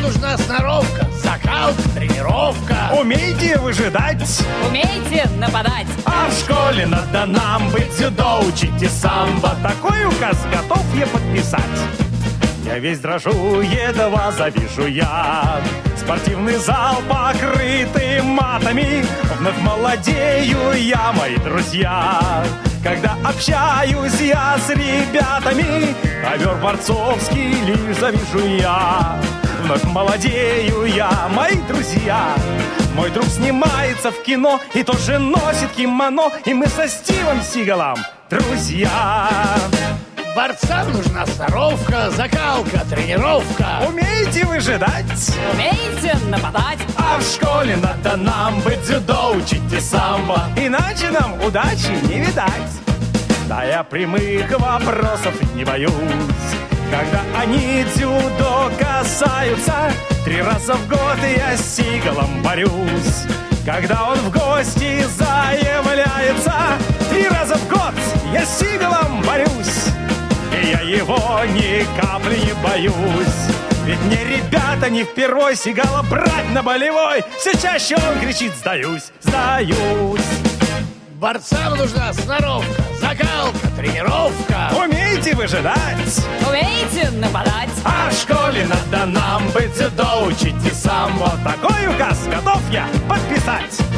нужна сноровка, закалка, тренировка. Умейте выжидать, Умейте нападать. а в школе надо нам быть дзюдо, учите самбо. Такой указ готов я подписать. Я весь дрожу, едва завижу я спортивный зал, покрытый матами. Вновь молодею я, мои друзья, когда общаюсь я с ребятами. Ковер борцовский лишь завижу я. Вновь молодею я, мои друзья. Мой друг снимается в кино и тоже носит кимоно, и мы со Стивом Сигалом друзья. Борцам нужна сноровка, закалка, тренировка. Умеете выжидать, Умейте нападать. а в школе надо нам быть дзюдо, учите самбо, иначе нам удачи не видать. Да я прямых вопросов не боюсь, когда они дзюдо касаются. 3 раза в год я с Сигалом борюсь, когда он в гости заявляется. 3 раза в год я с Сигалом борюсь, и я его ни капли не боюсь. Ведь мне, ребята, не впервой Сигала брать на болевой. Все чаще он кричит: сдаюсь, сдаюсь. Борцам нужна сноровка, закалка, тренировка. Умеете выжидать, Умейте нападать. а в школе надо нам быть дзюдо, учите самбо. Такой указ готов я подписать.